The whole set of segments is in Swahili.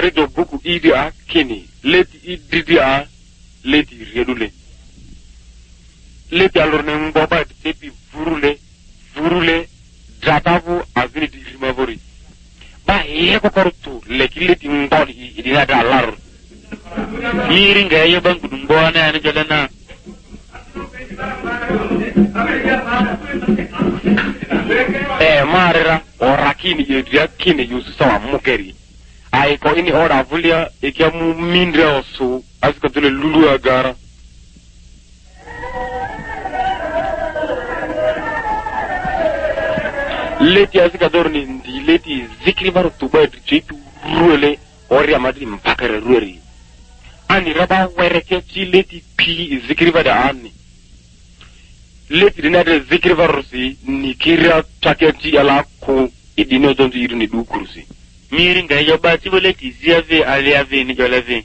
do buku idi a kini leti ididi a leti redule leti alor ne mboba tepi vurule dratavu azini di rimavori ba yeko kortu leti ngodi idina da lar miri ngaye bangu dumbona ani jalana marera orakini yedria kini yusu sawa mukeri ai ko ini ora vulia ikiamu mindre osu asiko tule lulu agara leti asika dorni ndi leti zikri baro tuba dritu ruele ori amadi mpakare rueri ani raba wereke ti leti pi zikri bada ani leti dinade zikri varosi nikira taketi ala ko idino dondu irini du kursi miri nga yoba tiboleti ziave aliave ni jolave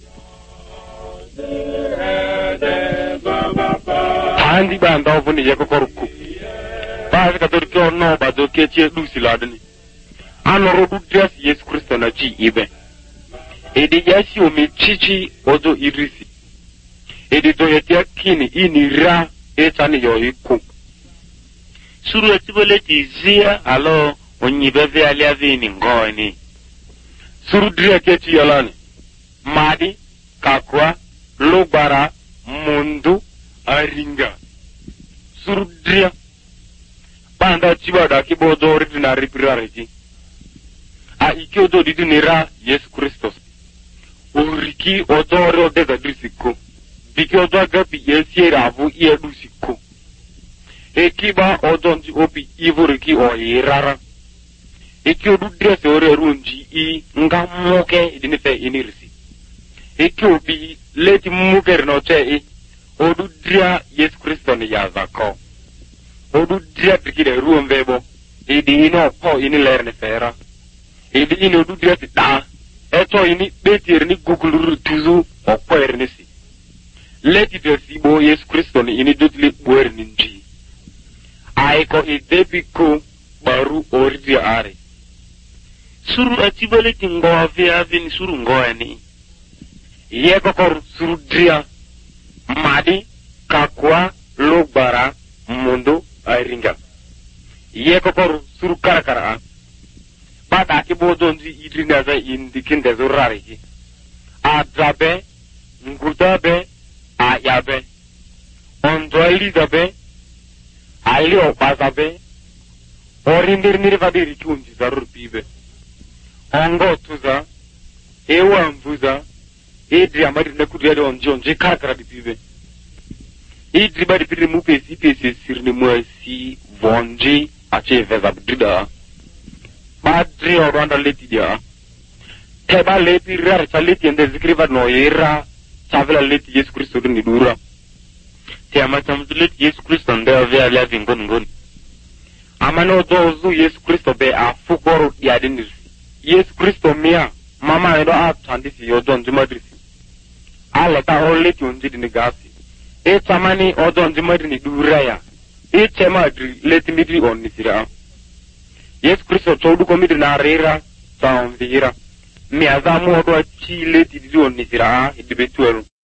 andi banda ovuni yeko korku bazi ka dorko no bado ketie dusi ladani anoro du dress Yesu Kristo na ji ibe edi yasi o mechichi odo irisi edi do yetia kini inira etani yo iku suru etiboleti zia alo onyibeve aliave ni ngoni suru dria keti yalani madi kakwa lobara mundu aringa suru dria banda chibada kibodo ridina ripirareti a ikiodo didinira Yesu Kristos uriki odoro dega drisiko biki odo gapi yesiera avu iedusiko ekiba odonji opi ivoriki o irara eki odu dress ore runji i nga moke idinife inirisi eki obi leti muker no te odu dria Yesu Kristo ni yazako odu dria tikide ruomvebo idi ino po ini lerne fera idi ini odu dria da eto ini betir ni guguluru tuzu o poernisi leti desibo Yesu Kristo ni ini dutli buerninji aiko idebiko baru ordi are suru atiboleti ngove avini suru ngoani yeko kor suru dria madi kakwa logbara mundu airinga yeko kor suru karakara bata kibodonzi idrina za indikinde zurariki azabe ngutabe ayabe ondoalizabe ali opazabe orindirniri vadiri kunji zarur pibe ongo tuza ewa mvuza idri amari nekudiyade onjonje karakara dipibe idri badi piri mupesi pesi sirni mwesi vonji ache vezabdida madri orwanda leti dia teba leti rar cha leti ende zikriva no era chavela leti Yesu Kristo ni dura tema tamzulet Yesu Kristo ndio vya living ngon amano dozu Yesu Kristo be afukoro yadinir Yesu Kristo mia mama ndo atandisi yodon jimadrisi ala ta oleti onjidi ni gasi e tamani odon jimadi ni duraya e temadri leti midri onnisira Yesu Kristo todu komidri na rera taonvira mi azamu odo chi leti di onnisira idibetuelu